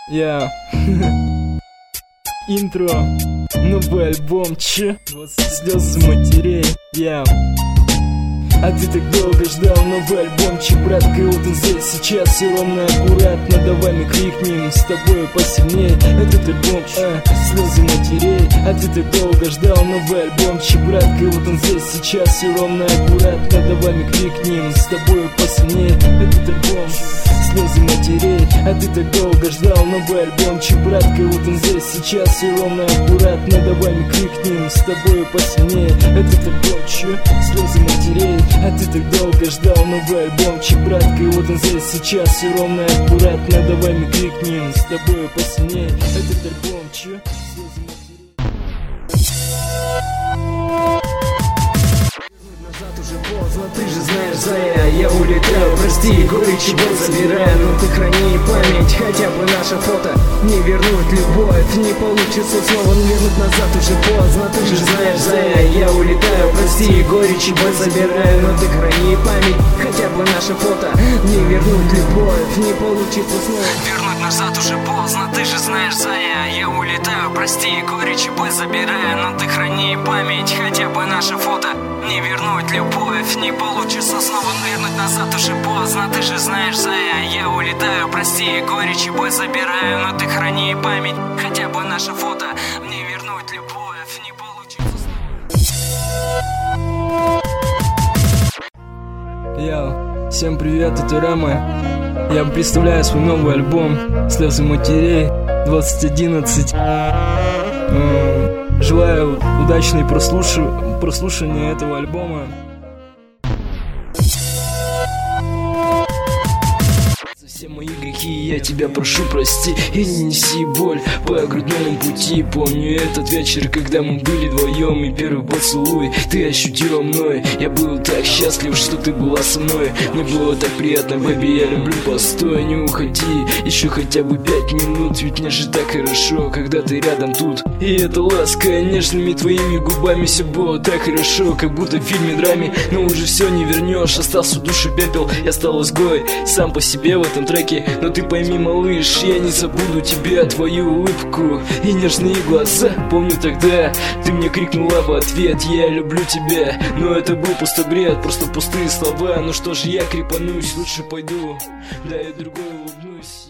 Я интро, новый альбом, слезы матерей, я. А ты так долго ждал новый альбомчик, братка, и вот он здесь сейчас, все ровно, аккуратно, давай мы крикнем с тобой посильнее этот альбомчик, слезы матерей. А ты так долго ждал новый альбомчик, братка, и вот он здесь сейчас, все ровно, аккуратно, давай мы крикнем с тобой посильнее этот альбомчик, слезы матерей. А ты так долго ждал новый альбомчик, братка, и вот он здесь сейчас, все ровно, аккуратно, давай мы крикнем с тобой посильнее этот альбомчик, слезы матерей. А ты так долго ждал новый альбомчик, братка, и вот он здесь сейчас, все ровно, аккуратно, давай мы крикнем с тобой посильнее этот альбомчик, слезы матерей. Назад уже поздно, ты же знаешь, зая, я улетаю, прости, горечь его забираю, но ты храни память, хотя бы наше фото. Не вернуть любовь, не получится снова, но вернуть назад уже поздно, ты же знаешь, зая, я улетаю, прости, горечь его забираю, но ты храни память, хотя бы наше фото. Не вернуть любовь, не получится снова. Вернуть назад уже поздно, ты же знаешь, зая, я улетаю, прости, горечь его забираю, но ты храни память, хотя бы наше фото. Не вернуть любовь, не получится снова, но вернуть назад уже поздно, ты же знаешь, зая, я улетаю, прости, горечь и бой забираю, но ты храни память, хотя бы наше фото. Не вернуть любовь, не получится снова. Йоу, всем привет, это Рама. Я представляю свой новый альбом «Слезы матерей» 2011. Желаю удачной прослушивания этого альбома. Все мои грехи, я тебя прошу, прости, и не неси боль по грудному пути. Помню этот вечер, когда мы были вдвоем, и первый поцелуй ты ощутила мной. Я был так счастлив, что ты была со мной. Мне было так приятно, бэби, я люблю, постой, не уходи еще хотя бы 5 минут, ведь мне же так хорошо, когда ты рядом тут. И эта ласка нежными твоими губами, все было так хорошо, как будто в фильме драме. Но уже все не вернешь, остался в душе пепел, я стал изгой сам по себе в этом треке. Но ты пойми, малыш, я не забуду тебя, твою улыбку и нежные глаза. Помню тогда, ты мне крикнула в ответ: я люблю тебя. Но это был пустой бред, просто пустые слова. Ну что же, я крепанусь, лучше пойду, да я другой улыбнусь.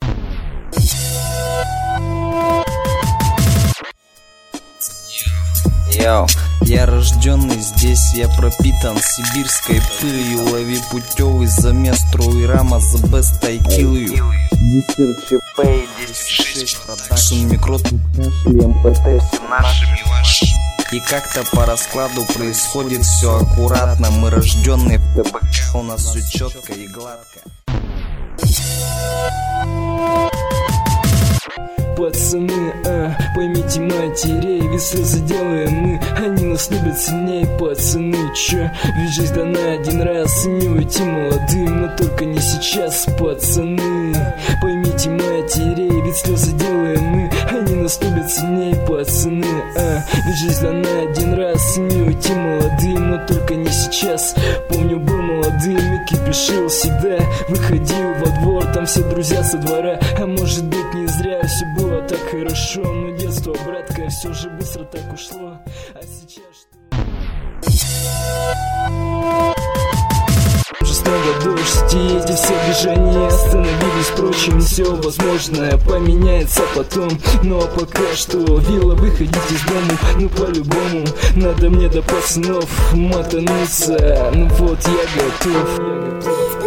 Йоу, я рожденный здесь, я пропитан сибирской пылью. Лови путевый замес, трой Рама, the best I kill you. Дистер ЧП, 10-6 продакшн, микрот, кашель, МПТ, все нашими вашими. И как-то по раскладу происходит все аккуратно. Мы рожденные в ТБК, у нас все четко и гладко. Пацаны, поймите матерей, ведь слезы делаем мы, они нас любят сильней. Пацаны, чё, ведь жизнь дана один раз, и не уйти молодым, но только не сейчас. Пацаны, поймите матерей, ведь слезы делаем мы, они нас любят сильней. Пацаны, ведь жизнь дана один раз, и не уйти молодым, но только не сейчас. Помню, был молодым и кипишил всегда, выходил во двор, там все друзья со двора. А может быть не зря все было так хорошо, но детство, братка, все же быстро так ушло. А сейчас что? Уже снова дождь, и эти все движения остановились. Впрочем, все возможное поменяется потом. Но пока что вилла, выходить из дома, ну по-любому надо мне до пацанов мотануться. Ну вот, я готов.